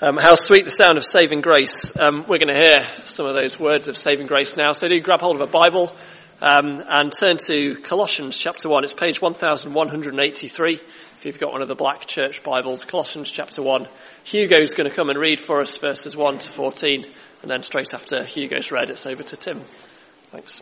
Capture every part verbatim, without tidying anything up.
Um, how sweet the sound of saving grace. Um, we're going to hear some of those words of saving grace now. So do grab hold of a Bible um, and turn to Colossians chapter one. It's page one thousand one hundred eighty-three. If you've got one of the black church Bibles, Colossians chapter one. Hugo's going to come and read for us verses one to fourteen. And then straight after Hugo's read, it's over to Tim. Thanks.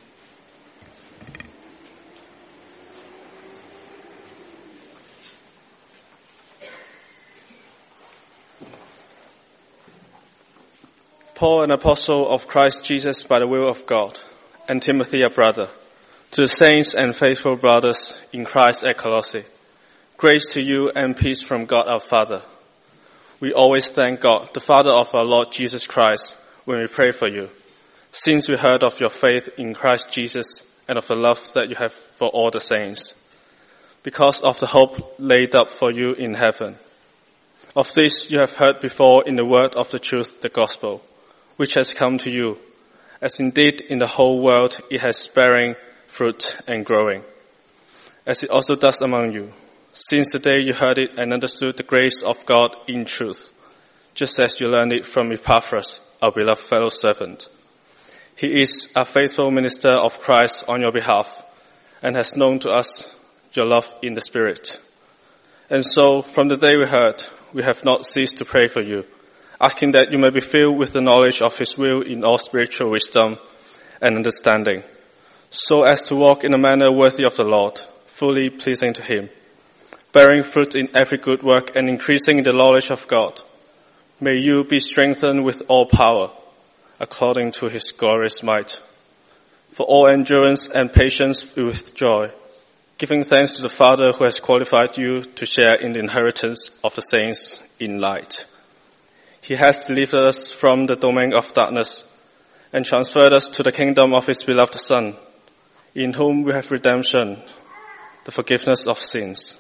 Paul, an apostle of Christ Jesus by the will of God, and Timothy, a brother, to the saints and faithful brothers in Christ at Colossae. Grace to you and peace from God our Father. We always thank God, the Father of our Lord Jesus Christ, when we pray for you, since we heard of your faith in Christ Jesus and of the love that you have for all the saints, because of the hope laid up for you in heaven. Of this you have heard before in the word of the truth, the gospel, which has come to you, as indeed in the whole world it has bearing fruit and growing, as it also does among you, since the day you heard it and understood the grace of God in truth, just as you learned it from Epaphras, our beloved fellow servant. He is a faithful minister of Christ on your behalf, and has known to us your love in the Spirit. And so, from the day we heard, we have not ceased to pray for you, asking that you may be filled with the knowledge of His will in all spiritual wisdom and understanding, so as to walk in a manner worthy of the Lord, fully pleasing to Him, bearing fruit in every good work and increasing in the knowledge of God. May you be strengthened with all power, according to His glorious might, for all endurance and patience with joy, giving thanks to the Father who has qualified you to share in the inheritance of the saints in light. He has delivered us from the domain of darkness and transferred us to the kingdom of His beloved Son, in whom we have redemption, the forgiveness of sins.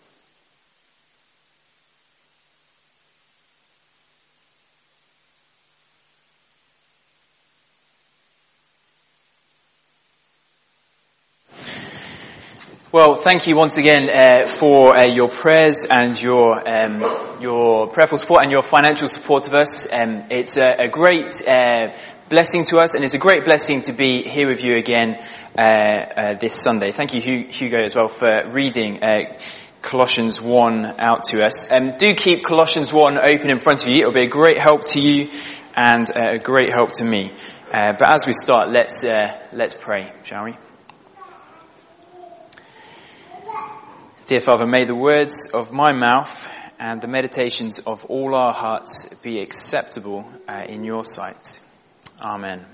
Well, thank you once again uh, for uh, your prayers and your um, your prayerful support and your financial support of us. Um, it's a, a great uh, blessing to us, and it's a great blessing to be here with you again uh, uh, this Sunday. Thank you, Hugo, as well, for reading uh, Colossians one out to us. Um, do keep Colossians one open in front of you. It'll be a great help to you and uh, a great help to me. Uh, but as we start, let's uh, let's pray, shall we? Dear Father, may the words of my mouth and the meditations of all our hearts be acceptable uh, in your sight. Amen.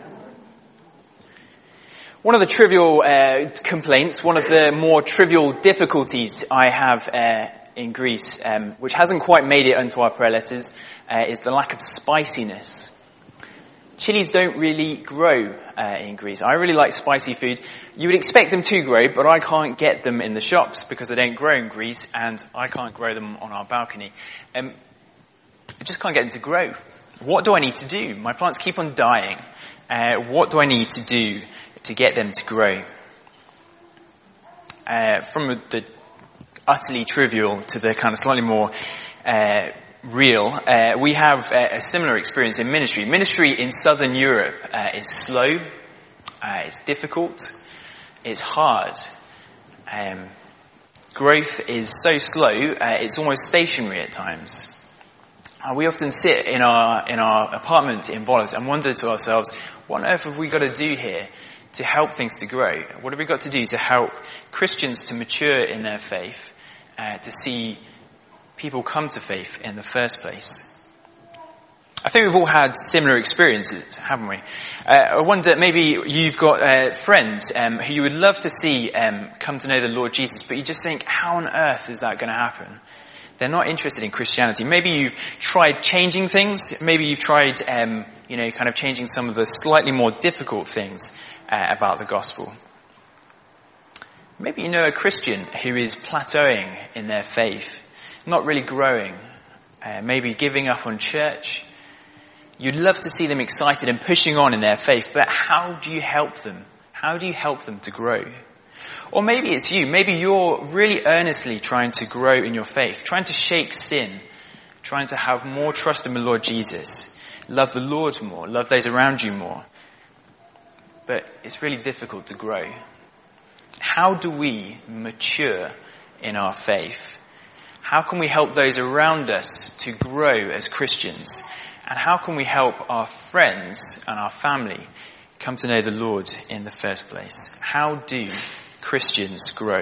One of the trivial uh, complaints, one of the more trivial difficulties I have uh, in Greece, um, which hasn't quite made it onto our prayer letters, uh, is the lack of spiciness. Chilies don't really grow uh, in Greece. I really like spicy food. You would expect them to grow, but I can't get them in the shops because they don't grow in Greece, and I can't grow them on our balcony. Um, I just can't get them to grow. What do I need to do? My plants keep on dying. Uh, what do I need to do to get them to grow? Uh, from the utterly trivial to the kind of slightly more uh, real, uh, we have uh, a similar experience in ministry. Ministry in Southern Europe uh, is slow, uh, it's difficult, it's hard. Um, growth is so slow, uh, it's almost stationary at times. Uh, we often sit in our in our apartment in Volos and wonder to ourselves, what on earth have we got to do here to help things to grow? What have we got to do to help Christians to mature in their faith, uh, to see people come to faith in the first place? I think we've all had similar experiences, haven't we? Uh, I wonder, maybe you've got uh, friends um, who you would love to see um, come to know the Lord Jesus, but you just think, how on earth is that going to happen? They're not interested in Christianity. Maybe you've tried changing things. Maybe you've tried, um, you know, kind of changing some of the slightly more difficult things uh, about the gospel. Maybe you know a Christian who is plateauing in their faith, not really growing, uh, maybe giving up on church. You'd love to see them excited and pushing on in their faith, but how do you help them? How do you help them to grow? Or maybe it's you. Maybe you're really earnestly trying to grow in your faith, trying to shake sin, trying to have more trust in the Lord Jesus, love the Lord more, love those around you more. But it's really difficult to grow. How do we mature in our faith? How can we help those around us to grow as Christians? And how can we help our friends and our family come to know the Lord in the first place? How do Christians grow?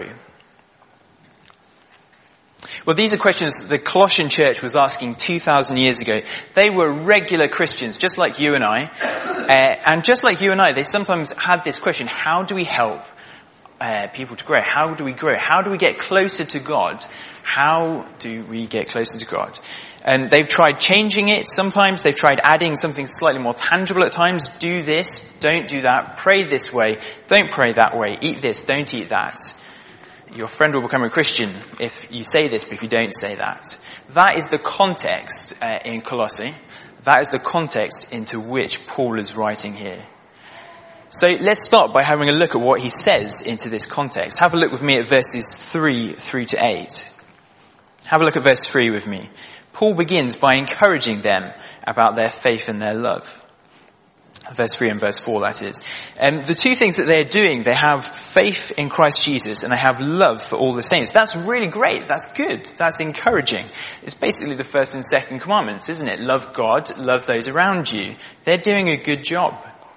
Well, these are questions the Colossian church was asking two thousand years ago. They were regular Christians, just like you and I. Uh, and just like you and I, they sometimes had this question, how do we help uh, people to grow? How do we grow? How do we get closer to God? How do we get closer to God? And they've tried changing it sometimes. They've tried adding something slightly more tangible at times. Do this, don't do that. Pray this way, don't pray that way. Eat this, don't eat that. Your friend will become a Christian if you say this, but if you don't say that. That is the context uh, in Colossae. That is the context into which Paul is writing here. So let's start by having a look at what he says into this context. Have a look with me at verses three through to eight. Have a look at verse three with me. Paul begins by encouraging them about their faith and their love. Verse three and verse four, that is. Um, the two things that they're doing, they have faith in Christ Jesus and they have love for all the saints. That's really great. That's good. That's encouraging. It's basically the first and second commandments, isn't it? Love God, love those around you. They're doing a good job.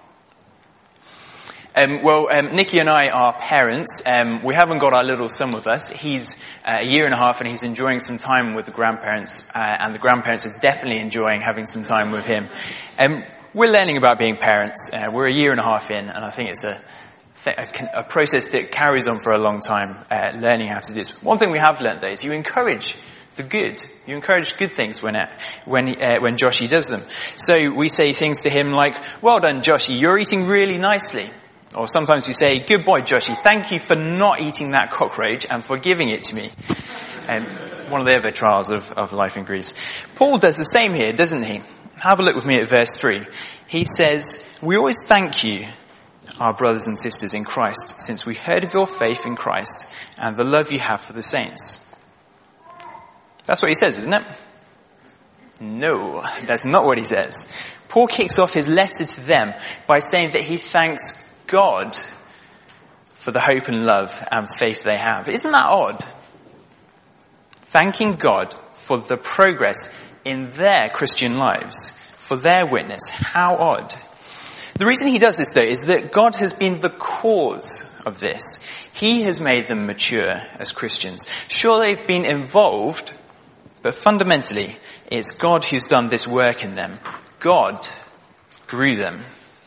Um, well, um, Nikki and I are parents. Um, we haven't got our little son with us. He's uh, a year and a half and he's enjoying some time with the grandparents, uh, and the grandparents are definitely enjoying having some time with him. Um, we're learning about being parents. Uh, we're a year and a half in, and I think it's a, a, a process that carries on for a long time, uh, learning how to do this. One thing we have learned, though, is you encourage the good. You encourage good things when it, when uh, when Joshy does them. So we say things to him like, "Well done, Joshy, you're eating really nicely." Or sometimes we say, "Good boy, Joshy, thank you for not eating that cockroach and for giving it to me." And one of the other trials of, of life in Greece. Paul does the same here, doesn't he? Have a look with me at verse three. He says, "We always thank you, our brothers and sisters in Christ, since we heard of your faith in Christ and the love you have for the saints." That's what he says, isn't it? No, that's not what he says. Paul kicks off his letter to them by saying that he thanks God for the hope and love and faith they have. Isn't that odd? Thanking God for the progress in their Christian lives, for their witness. How odd. The reason he does this, though, is that God has been the cause of this. He has made them mature as Christians. Sure, they've been involved, but fundamentally, it's God who's done this work in them. God grew them.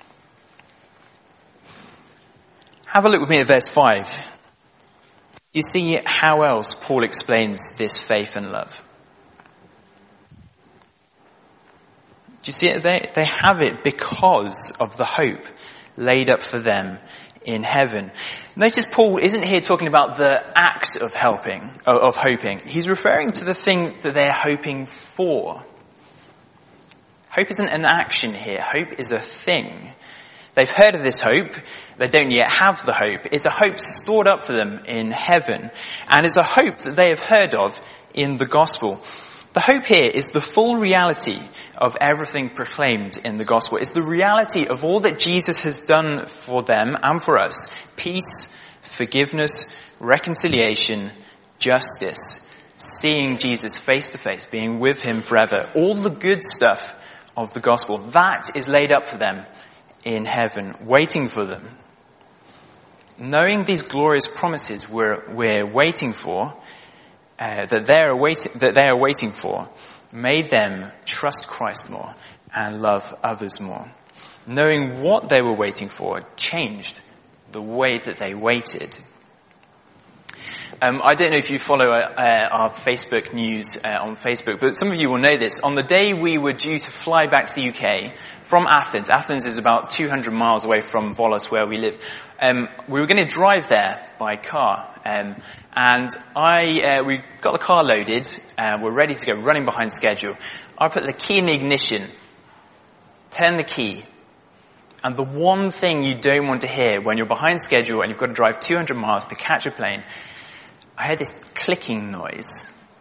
Have a look with me at verse five. You see how else Paul explains this faith and love. Do you see it? They, they have it because of the hope laid up for them in heaven. Notice Paul isn't here talking about the act of helping, of hoping. He's referring to the thing that they're hoping for. Hope isn't an action here. Hope is a thing. They've heard of this hope. They don't yet have the hope. It's a hope stored up for them in heaven. And it's a hope that they have heard of in the gospel. The hope here is the full reality of everything proclaimed in the gospel. It's the reality of all that Jesus has done for them and for us. Peace, forgiveness, reconciliation, justice, seeing Jesus face to face, being with him forever. All the good stuff of the gospel. That is laid up for them in heaven, waiting for them. Knowing these glorious promises we're, we're waiting for, uh, that they're awaiting, that they are waiting for, made them trust Christ more and love others more. Knowing what they were waiting for changed the way that they waited. Um, I don't know if you follow uh, our Facebook news uh, on Facebook, but some of you will know this. On the day we were due to fly back to the U K from Athens, Athens is about two hundred miles away from Volos where we live, um, we were going to drive there by car. Um, and I, uh, we got the car loaded, uh, we're ready to go, running behind schedule. I put the key in the ignition, turn the key, and the one thing you don't want to hear when you're behind schedule and you've got to drive two hundred miles to catch a plane, I heard this clicking noise.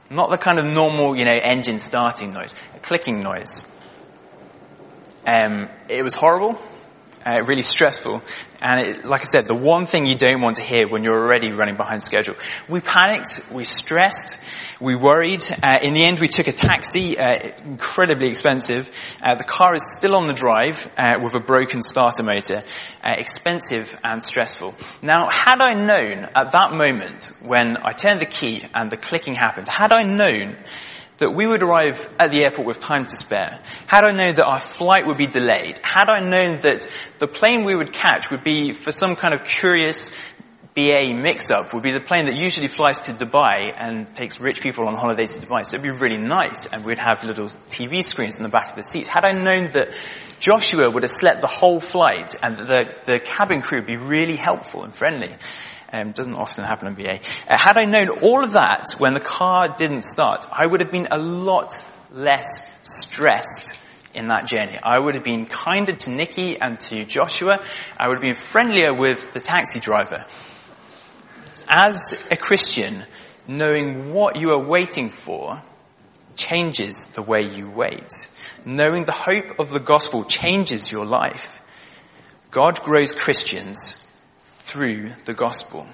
Not the kind of normal, you know, engine starting noise, a clicking noise. Um, it was horrible, uh, really stressful, and it, like I said, the one thing you don't want to hear when you're already running behind schedule. We panicked, we stressed, we worried. Uh, in the end, we took a taxi, uh, incredibly expensive. Uh, the car is still on the drive uh, with a broken starter motor, uh, expensive and stressful. Now, had I known at that moment when I turned the key and the clicking happened, had I known that we would arrive at the airport with time to spare, had I known that our flight would be delayed, had I known that the plane we would catch would be for some kind of curious B A mix-up, would be the plane that usually flies to Dubai and takes rich people on holidays to Dubai, so it'd be really nice, and we'd have little T V screens in the back of the seats. Had I known that Joshua would have slept the whole flight and that the, the cabin crew would be really helpful and friendly, Um, doesn't often happen in B A. Uh, had I known all of that when the car didn't start, I would have been a lot less stressed in that journey. I would have been kinder to Nikki and to Joshua. I would have been friendlier with the taxi driver. As a Christian, knowing what you are waiting for changes the way you wait. Knowing the hope of the gospel changes your life. God grows Christians through the gospel.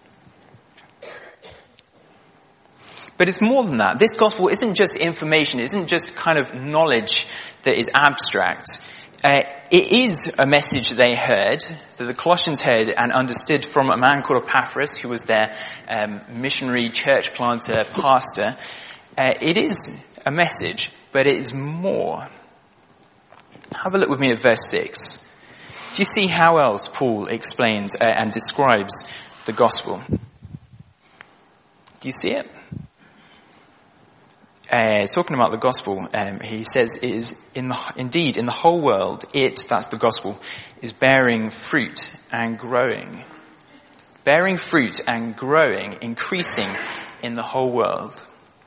But it's more than that. This gospel isn't just information, it isn't just kind of knowledge that is abstract. Uh, it is a message they heard, that the Colossians heard and understood from a man called Epaphras, who was their um, missionary, church planter, pastor. Uh, it is a message, but it is more. Have a look with me at verse six. Do you see how else Paul explains uh, and describes the gospel? Do you see it? Uh, talking about the gospel, um, he says it is in the, indeed in the whole world, it, that's the gospel, is bearing fruit and growing. Bearing fruit and growing, increasing in the whole world.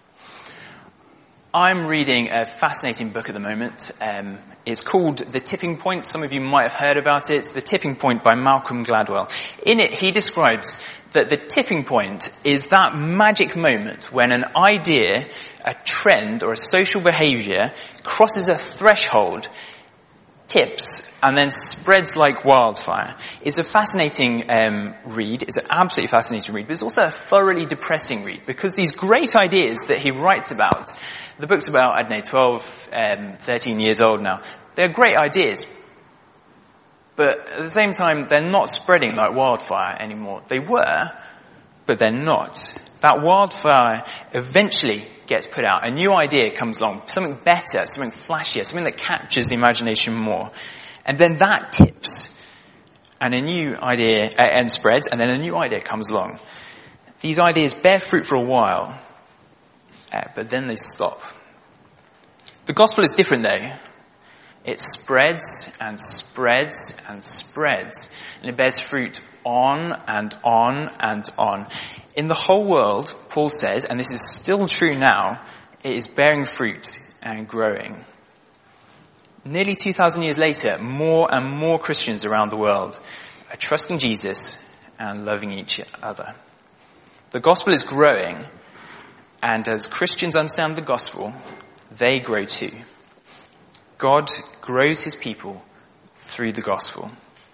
I'm reading a fascinating book at the moment. Um, it's called The Tipping Point. Some of you might have heard about it. It's The Tipping Point by Malcolm Gladwell. In it, he describes that the tipping point is that magic moment when an idea, a trend, or a social behavior crosses a threshold, tips, and then spreads like wildfire. It's a fascinating um, read. It's an absolutely fascinating read, but it's also a thoroughly depressing read, because these great ideas that he writes about, the book's about, I don't know, twelve, um, thirteen years old now. They're great ideas. But at the same time, they're not spreading like wildfire anymore. They were, but they're not. That wildfire eventually gets put out. A new idea comes along, something better, something flashier, something that captures the imagination more. And then that tips. And a new idea, uh, and spreads, and then a new idea comes along. These ideas bear fruit for a while, uh, but then they stop. The gospel is different though. It spreads and spreads and spreads, and it bears fruit on and on and on. In the whole world, Paul says, and this is still true now, it is bearing fruit and growing. Nearly two thousand years later, more and more Christians around the world are trusting Jesus and loving each other. The gospel is growing, and as Christians understand the gospel, they grow too. God grows his people through the gospel.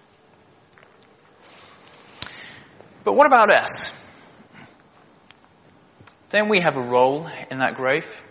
But what about us? Don't we have a role in that growth?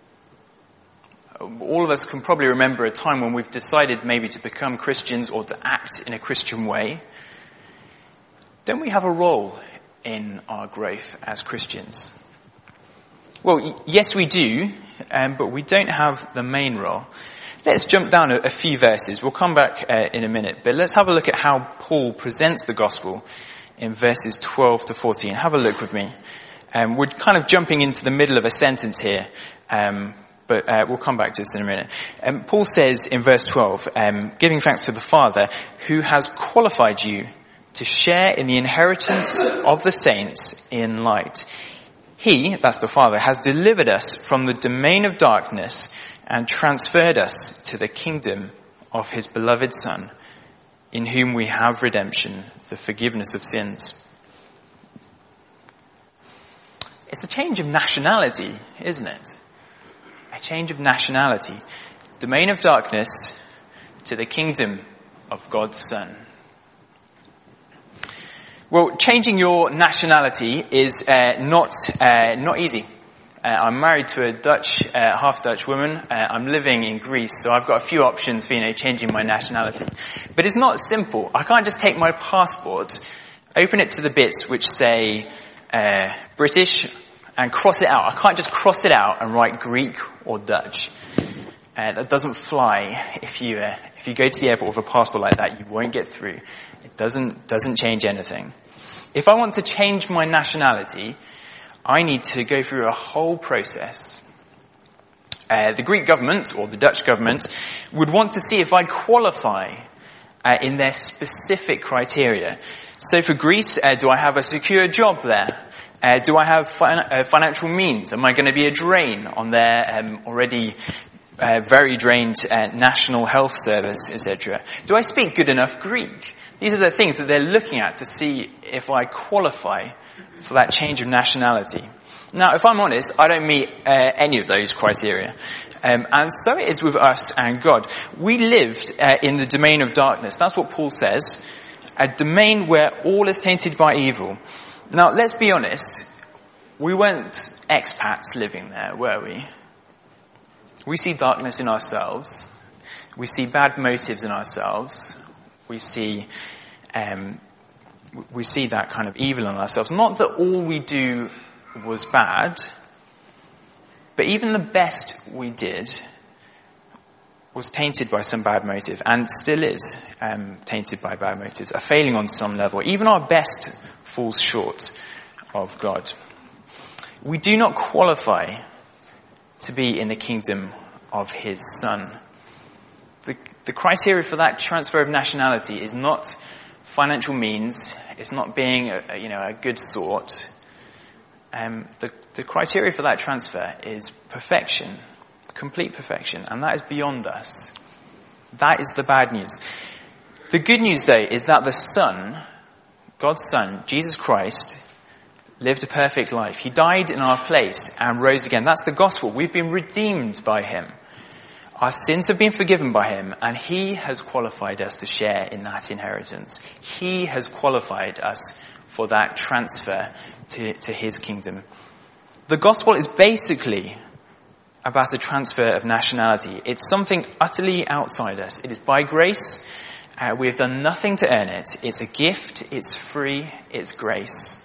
All of us can probably remember a time when we've decided maybe to become Christians or to act in a Christian way. Don't we have a role in our growth as Christians? Well, yes we do, um, but we don't have the main role. Let's jump down a, a few verses. We'll come back uh, in a minute, but let's have a look at how Paul presents the gospel in verses twelve to fourteen. Have a look with me. Um, we're kind of jumping into the middle of a sentence here, um, but uh, we'll come back to this in a minute. Um, Paul says in verse twelve, um, giving thanks to the Father who has qualified you to share in the inheritance of the saints in light. He, that's the Father, has delivered us from the domain of darkness and transferred us to the kingdom of his beloved Son, in whom we have redemption, the forgiveness of sins. It's a change of nationality, isn't it? A change of nationality. Domain of darkness to the kingdom of God's Son. Well, changing your nationality is uh, not uh, not easy. Uh, I'm married to a Dutch, uh, half-Dutch woman. Uh, I'm living in Greece, so I've got a few options for, you know, changing my nationality. But it's not simple. I can't just take my passport, open it to the bits which say uh, British, and cross it out. I can't just cross it out and write Greek or Dutch. Uh, that doesn't fly. If you uh, if you go to the airport with a passport like that, you won't get through. It doesn't doesn't change anything. If I want to change my nationality, I need to go through a whole process. Uh, the Greek government, or the Dutch government, would want to see if I qualify uh, in their specific criteria. So for Greece, uh, do I have a secure job there? Uh, do I have fin- uh, financial means? Am I going to be a drain on their um, already uh, very drained uh, national health service, et cetera? Do I speak good enough Greek? These are the things that they're looking at to see if I qualify for that change of nationality. Now, if I'm honest, I don't meet uh, any of those criteria. Um, and so it is with us and God. We lived uh, in the domain of darkness. That's what Paul says. A domain where all is tainted by evil. Now, let's be honest. We weren't expats living there, were we? We see darkness in ourselves. We see bad motives in ourselves. We see, um, we see that kind of evil in ourselves. Not that all we do was bad, but even the best we did was tainted by some bad motive, and still is um, tainted by bad motives, a failing on some level. Even our best falls short of God. We do not qualify to be in the kingdom of his Son. The, the criteria for that transfer of nationality is not financial means. It's not being a, you know, a good sort. Um, the, the criteria for that transfer is perfection, complete perfection, and that is beyond us. That is the bad news. The good news, though, is that the Son, God's Son, Jesus Christ, lived a perfect life. He died in our place and rose again. That's the gospel. We've been redeemed by him. Our sins have been forgiven by him, and he has qualified us to share in that inheritance. He has qualified us for that transfer to, to his kingdom. The gospel is basically about the transfer of nationality. It's something utterly outside us. It is by grace. Uh, we have done nothing to earn it. It's a gift. It's free. It's grace.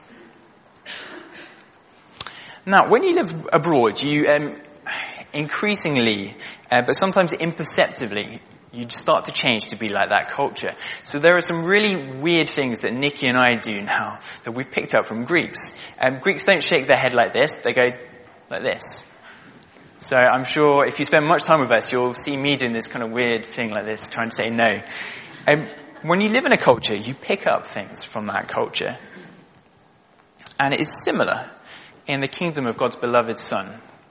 Now, when you live abroad, you um, increasingly, uh, but sometimes imperceptibly, you start to change to be like that culture. So there are some really weird things that Nikki and I do now that we've picked up from Greeks. Um, Greeks don't shake their head like this. They go like this. So I'm sure if you spend much time with us, you'll see me doing this kind of weird thing like this, trying to say no. Um, when you live in a culture, you pick up things from that culture. And it is similar in the kingdom of God's beloved Son.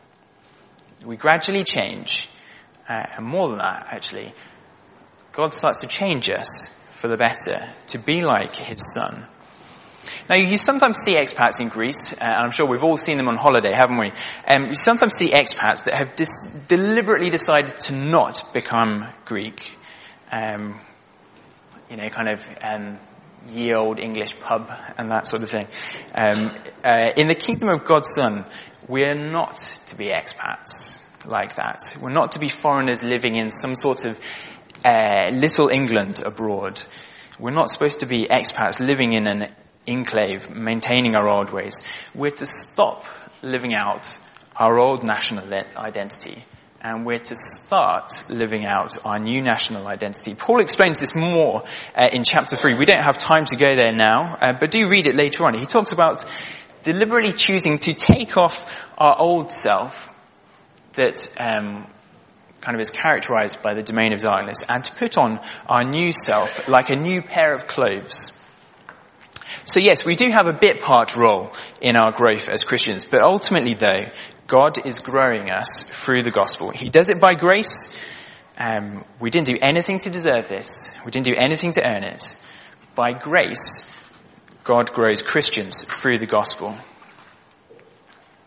We gradually change, uh, and more than that, actually, God starts to change us for the better, to be like his Son. Now, you sometimes see expats in Greece, uh, and I'm sure we've all seen them on holiday, haven't we? Um, you sometimes see expats that have dis- deliberately decided to not become Greek. Um, you know, kind of um, ye old English pub and that sort of thing. Um, uh, in the kingdom of God's Son, we're not to be expats like that. We're not to be foreigners living in some sort of uh, little England abroad. We're not supposed to be expats living in an enclave, maintaining our old ways. We're to stop living out our old national identity, and we're to start living out our new national identity. Paul explains this more uh, in chapter three. We don't have time to go there now, uh, but do read it later on. He talks about deliberately choosing to take off our old self that um, kind of is characterized by the domain of darkness, and to put on our new self like a new pair of clothes. So yes, we do have a bit part role in our growth as Christians, but ultimately though, God is growing us through the gospel. He does it by grace. Um, we didn't do anything to deserve this. We didn't do anything to earn it. By grace, God grows Christians through the gospel.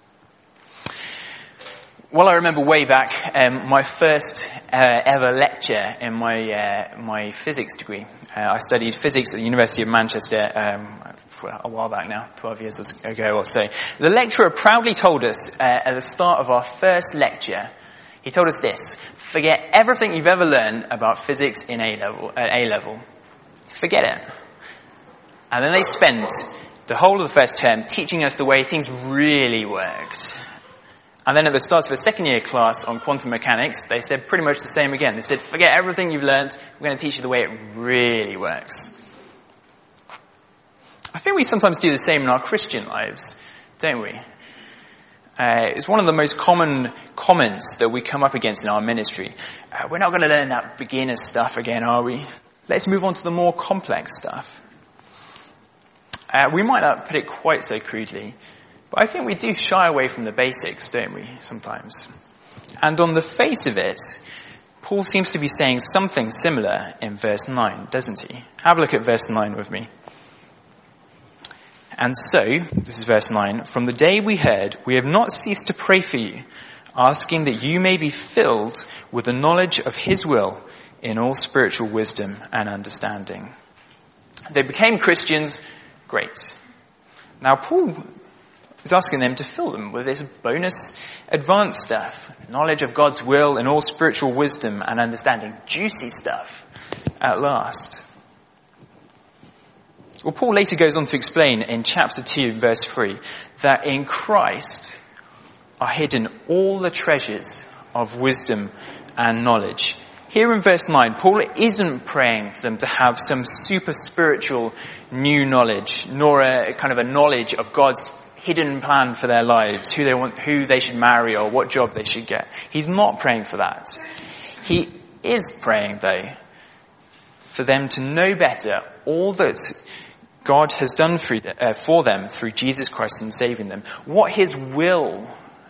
Well, I remember way back, um, my first uh, ever lecture in my uh, my physics degree. Uh, I studied physics at the University of Manchester um, a while back now, twelve years ago or so. The lecturer proudly told us uh, at the start of our first lecture, he told us this: forget everything you've ever learned about physics in A level. At A level, forget it. And then they spent the whole of the first term teaching us the way things really worked. And then at the start of a second year class on quantum mechanics, they said pretty much the same again. They said, forget everything you've learned, we're going to teach you the way it really works. I think we sometimes do the same in our Christian lives, don't we? Uh, it's one of the most common comments that we come up against in our ministry. Uh, we're not going to learn that beginner stuff again, are we? Let's move on to the more complex stuff. Uh, we might not put it quite so crudely, but I think we do shy away from the basics, don't we, sometimes? And on the face of it, Paul seems to be saying something similar in verse nine, doesn't he? Have a look at verse nine with me. And so, this is verse nine, from the day we heard, we have not ceased to pray for you, asking that you may be filled with the knowledge of his will in all spiritual wisdom and understanding. They became Christians, great. Now Paul is asking them to fill them with this bonus advanced stuff. Knowledge of God's will and all spiritual wisdom and understanding. Juicy stuff at last. Well, Paul later goes on to explain in chapter two, verse three, that in Christ are hidden all the treasures of wisdom and knowledge. Here in verse nine, Paul isn't praying for them to have some super spiritual new knowledge, nor a kind of a knowledge of God's hidden plan for their lives, who they want, who they should marry or what job they should get. He's not praying for that. He is praying, though, for them to know better all that God has done through the, uh, for them through Jesus Christ in saving them. What his will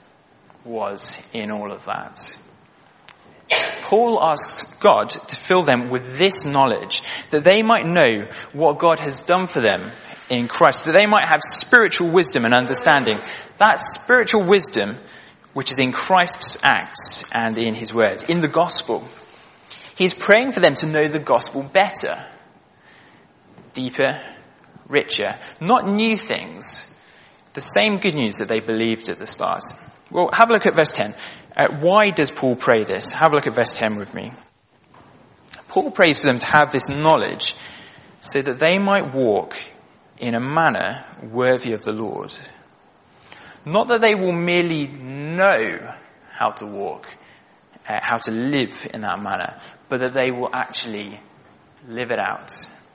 was in all of that. Paul asks God to fill them with this knowledge, that they might know what God has done for them in Christ, that they might have spiritual wisdom and understanding. That spiritual wisdom which is in Christ's acts and in his words, in the gospel. He's praying for them to know the gospel better, deeper, richer, not new things, the same good news that they believed at the start. Well, have a look at verse ten. Uh, why does Paul pray this? Have a look at verse ten with me. Paul prays for them to have this knowledge so that they might walk in a manner worthy of the Lord. Not that they will merely know how to walk, uh, how to live in that manner, but that they will actually live it out.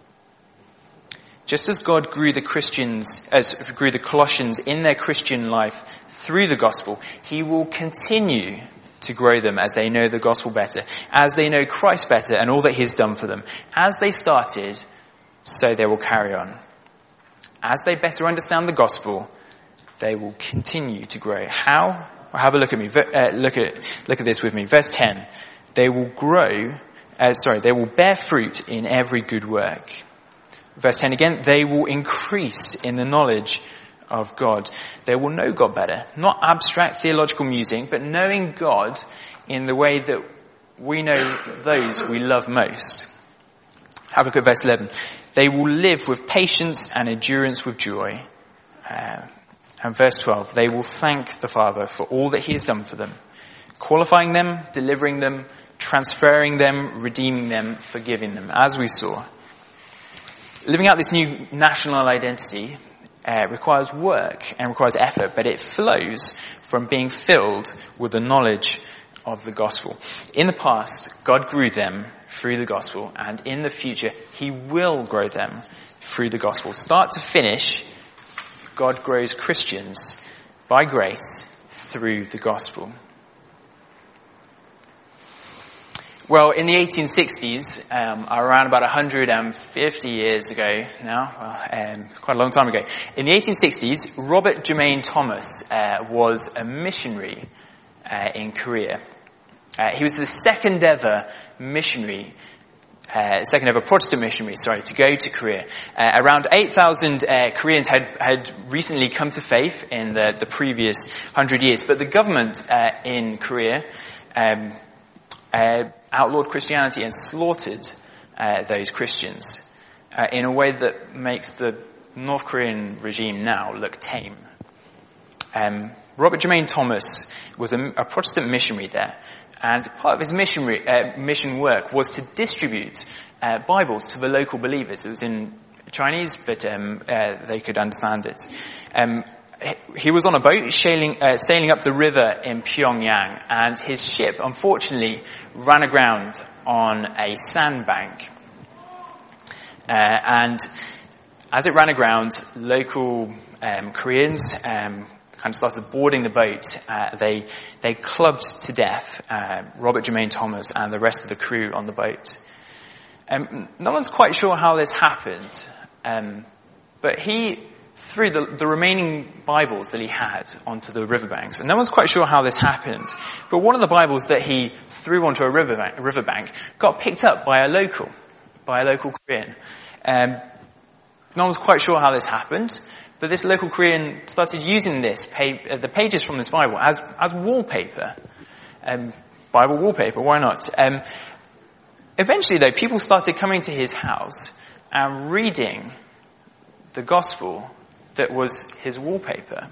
Just as God grew the Christians, as grew the Colossians in their Christian life through the gospel, he will continue to grow them as they know the gospel better, as they know Christ better and all that he's done for them. As they started, so they will carry on. As they better understand the gospel, they will continue to grow. How? Well, have a look at me. Uh, look at look at this with me. Verse ten. They will grow. Uh, sorry, they will bear fruit in every good work. Verse ten again. They will increase in the knowledge of God. They will know God better. Not abstract theological musing, but knowing God in the way that we know those we love most. Have a look at verse eleven. They will live with patience and endurance with joy. Uh, and verse twelve, they will thank the Father for all that he has done for them, qualifying them, delivering them, transferring them, redeeming them, forgiving them, as we saw. Living out this new national identity uh, requires work and requires effort, but it flows from being filled with the knowledge of the gospel. In the past, God grew them through the gospel, and in the future, he will grow them through the gospel. Start to finish, God grows Christians by grace through the gospel. Well, in the eighteen sixties, um, around about one hundred fifty years ago now, well, um, quite a long time ago, in the eighteen sixties, Robert Jermaine Thomas uh, was a missionary uh, in Korea. Uh, he was the second ever missionary uh, uh, second ever Protestant missionary, sorry, to go to Korea. Uh, around eight thousand uh, Koreans had, had recently come to faith in the, the previous hundred years, but the government uh, in Korea um, uh, outlawed Christianity and slaughtered uh, those Christians uh, in a way that makes the North Korean regime now look tame. Um, Robert Jermaine Thomas was a, a Protestant missionary there, and part of his missionary, uh, mission work was to distribute uh, Bibles to the local believers. It was in Chinese, but um, uh, they could understand it. Um, he was on a boat sailing, uh, sailing up the river in Pyongyang, and his ship, unfortunately, ran aground on a sandbank. Uh, and as it ran aground, local um, Koreans um, kind of started boarding the boat. Uh, they they clubbed to death uh, Robert Jermaine Thomas and the rest of the crew on the boat. Um, no one's quite sure how this happened, um, but he threw the, the remaining Bibles that he had onto the riverbanks. And no one's quite sure how this happened, but one of the Bibles that he threw onto a riverbank, riverbank got picked up by a local, by a local Korean. Um, no one's quite sure how this happened, but this local Korean started using this, pa- the pages from this Bible, as, as wallpaper. Um, Bible wallpaper, why not? Um, eventually, though, people started coming to his house and reading the gospel that was his wallpaper.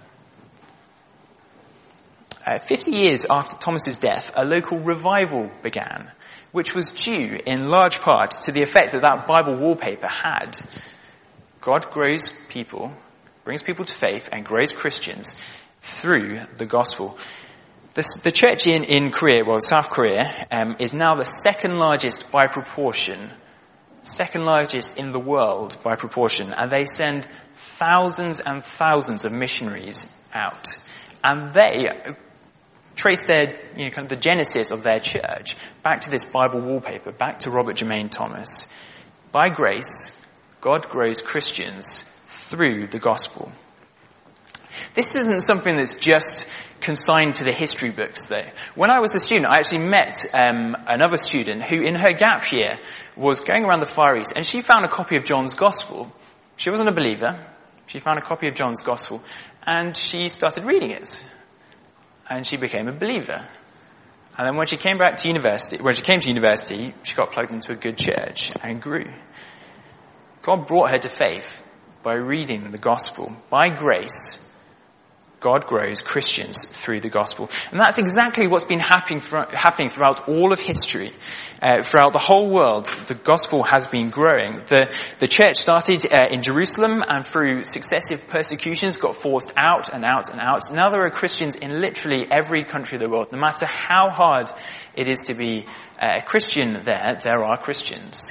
Uh, Fifty years after Thomas's death, a local revival began, which was due in large part to the effect that that Bible wallpaper had. God grows people, brings people to faith, and grows Christians through the gospel. This, the church in, in Korea, well, South Korea, um, is now the second largest by proportion, second largest in the world by proportion, and they send thousands and thousands of missionaries out. And they trace their, you know, kind of the genesis of their church back to this Bible wallpaper, back to Robert Jermaine Thomas. By grace, God grows Christians through the gospel. This isn't something that's just consigned to the history books, though. When I was a student, I actually met um, another student who, in her gap year, was going around the Far East, and she found a copy of John's Gospel. She wasn't a believer. She found a copy of John's Gospel, and she started reading it. And she became a believer. And then when she came back to university, when she came to university, she got plugged into a good church and grew. God brought her to faith by reading the gospel. By grace, God grows Christians through the gospel. And that's exactly what's been happening, happening throughout all of history. Uh, throughout the whole world, the gospel has been growing. The, the church started uh, in Jerusalem, and through successive persecutions got forced out and out and out. Now there are Christians in literally every country of the world. No matter how hard it is to be a Christian there, there are Christians.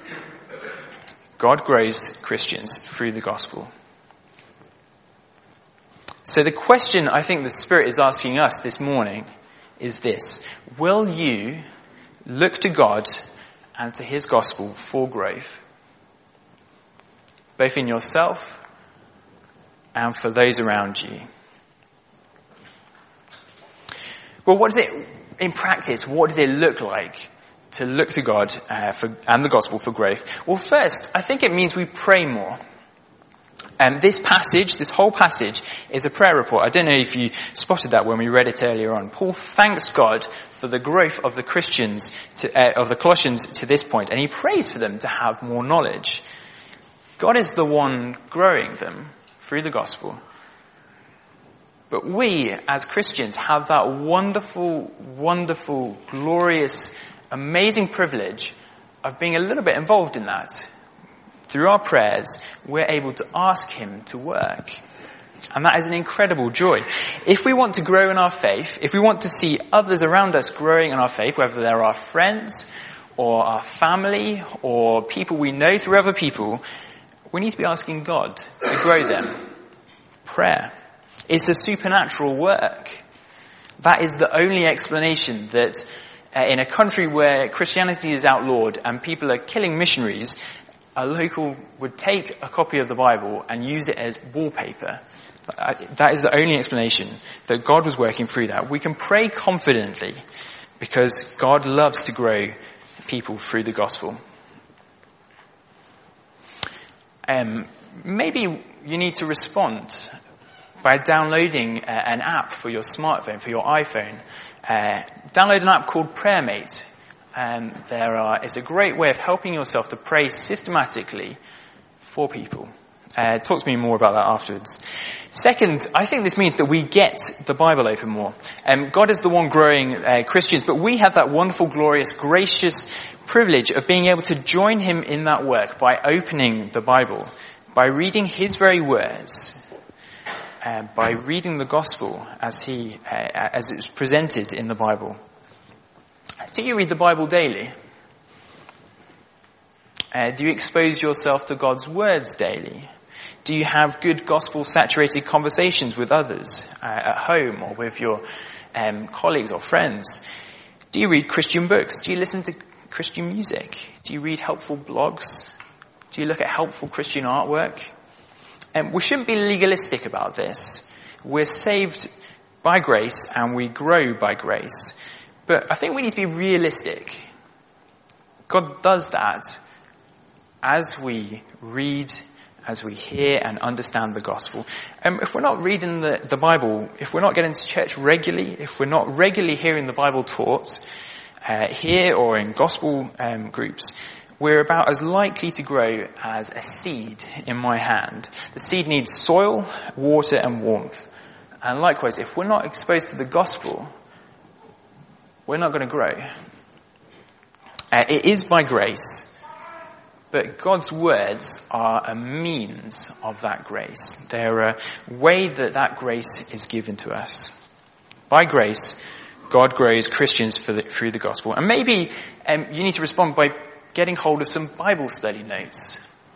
God grows Christians through the gospel. So the question I think the Spirit is asking us this morning is this: will you look to God and to his gospel for growth, both in yourself and for those around you? Well, what does it, in practice, what does it look like to look to God uh, for, and the gospel for growth? Well, first, I think it means we pray more. And um, this passage, this whole passage, is a prayer report. I don't know if you spotted that when we read it earlier on. Paul thanks God for the growth of the Christians, to, uh, of the Colossians to this point, and he prays for them to have more knowledge. God is the one growing them through the gospel. But we, as Christians, have that wonderful, wonderful, glorious, amazing privilege of being a little bit involved in that. Through our prayers, we're able to ask him to work. And that is an incredible joy. If we want to grow in our faith, if we want to see others around us growing in our faith, whether they're our friends or our family or people we know through other people, we need to be asking God to grow them. Prayer. It's a supernatural work. That is the only explanation that uh, in a country where Christianity is outlawed and people are killing missionaries, a local would take a copy of the Bible and use it as wallpaper. That is the only explanation, that God was working through that. We can pray confidently because God loves to grow people through the gospel. um, maybe you need to respond by downloading uh, an app for your smartphone, for your iPhone. Uh, download an app called PrayerMate. Um, there are, it's a great way of helping yourself to pray systematically for people. Uh, talk to me more about that afterwards. Second, I think this means that we get the Bible open more. Um, God is the one growing uh, Christians, but we have that wonderful, glorious, gracious privilege of being able to join him in that work by opening the Bible, by reading his very words, uh, by reading the gospel as he uh, as it's presented in the Bible. Do you read the Bible daily? Uh, do you expose yourself to God's words daily? Do you have good gospel-saturated conversations with others uh, at home or with your um, colleagues or friends? Do you read Christian books? Do you listen to Christian music? Do you read helpful blogs? Do you look at helpful Christian artwork? Um, we shouldn't be legalistic about this. We're saved by grace and we grow by grace. But I think we need to be realistic. God does that as we read, as we hear and understand the gospel. Um, if we're not reading the, the Bible, if we're not getting to church regularly, if we're not regularly hearing the Bible taught, uh, here or in gospel um, groups, we're about as likely to grow as a seed in my hand. The seed needs soil, water and warmth. And likewise, if we're not exposed to the gospel, we're not going to grow. Uh, it is by grace. But God's words are a means of that grace. They're a way that that grace is given to us. By grace, God grows Christians for the, through the gospel. And maybe um, you need to respond by getting hold of some Bible study notes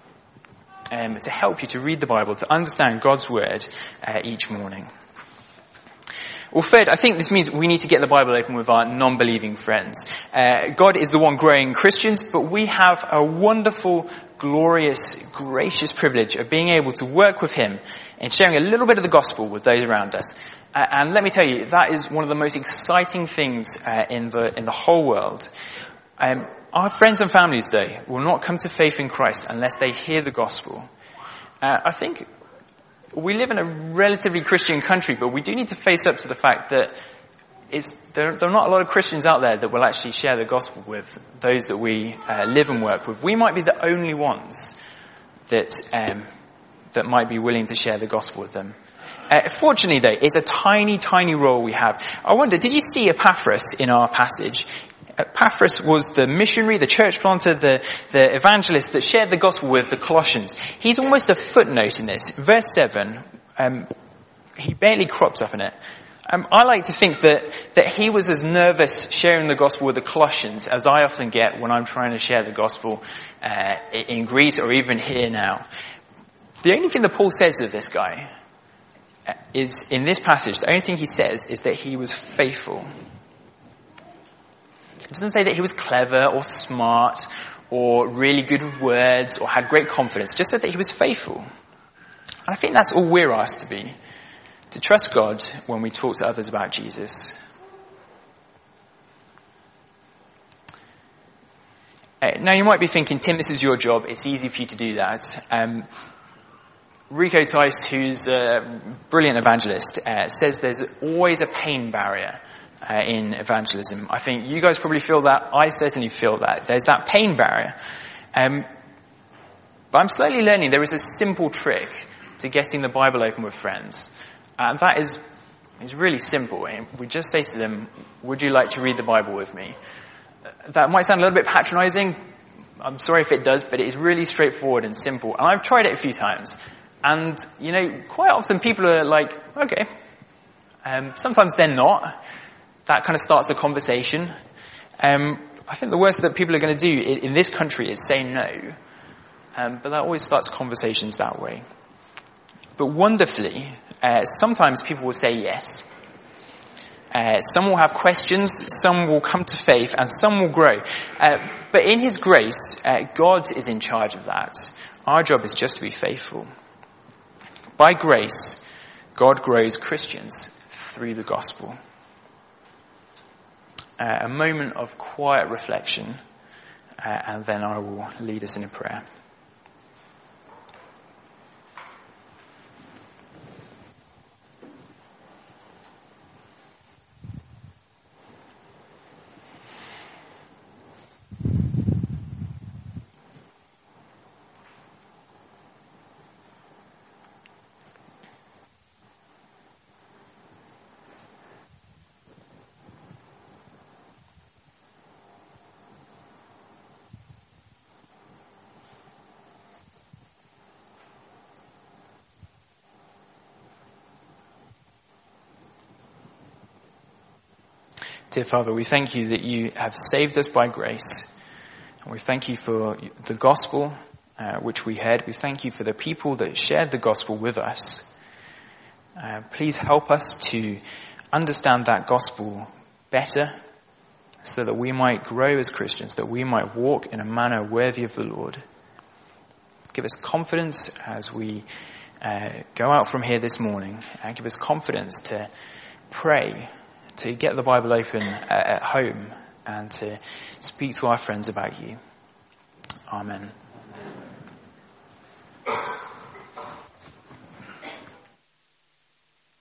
um, to help you to read the Bible, to understand God's word uh, each morning. Well, third, I think this means we need to get the Bible open with our non-believing friends. Uh, God is the one growing Christians, but we have a wonderful, glorious, gracious privilege of being able to work with him and sharing a little bit of the gospel with those around us. Uh, and let me tell you, that is one of the most exciting things uh, in the in the whole world. Um, our friends and families, though, will not come to faith in Christ unless they hear the gospel. Uh, I think we live in a relatively Christian country, but we do need to face up to the fact that it's, there, there are not a lot of Christians out there that will actually share the gospel with those that we uh, live and work with. We might be the only ones that um, that might be willing to share the gospel with them. Uh, fortunately, though, it's a tiny, tiny role we have. I wonder, did you see Epaphras in our passage? Epaphras was the missionary, the church planter, the, the evangelist that shared the gospel with the Colossians. He's almost a footnote in this. Verse seven, um, he barely crops up in it. Um, I like to think that, that he was as nervous sharing the gospel with the Colossians as I often get when I'm trying to share the gospel uh, in Greece or even here now. The only thing that Paul says of this guy is, in this passage, the only thing he says is that he was faithful. It doesn't say that he was clever or smart or really good with words or had great confidence. It just said that he was faithful. And I think that's all we're asked to be. To trust God when we talk to others about Jesus. Uh, now you might be thinking, Tim, this is your job. It's easy for you to do that. Um, Rico Tice, who's a brilliant evangelist, uh, says there's always a pain barrier Uh, in evangelism. I think you guys probably feel that. I certainly feel that. There's that pain barrier. Um, but I'm slowly learning there is a simple trick to getting the Bible open with friends. And that is, is really simple. And we just say to them, would you like to read the Bible with me? That might sound a little bit patronizing. I'm sorry if it does, but it is really straightforward and simple. And I've tried it a few times. And, you know, quite often people are like, okay. Um, sometimes they're not. That kind of starts a conversation. Um, I think the worst that people are going to do in, in this country is say no. Um, but that always starts conversations that way. But wonderfully, uh, sometimes people will say yes. Uh, some will have questions, some will come to faith, and some will grow. Uh, but in his grace, uh, God is in charge of that. Our job is just to be faithful. By grace, God grows Christians through the gospel. Uh, a moment of quiet reflection, uh, and then I will lead us in a prayer. Dear Father, we thank you that you have saved us by grace. And we thank you for the gospel, uh, which we heard. We thank you for the people that shared the gospel with us. Uh, please help us to understand that gospel better so that we might grow as Christians, that we might walk in a manner worthy of the Lord. Give us confidence as we uh, go out from here this morning. And give us confidence to pray, to get the Bible open uh, at home, and to speak to our friends about you. Amen.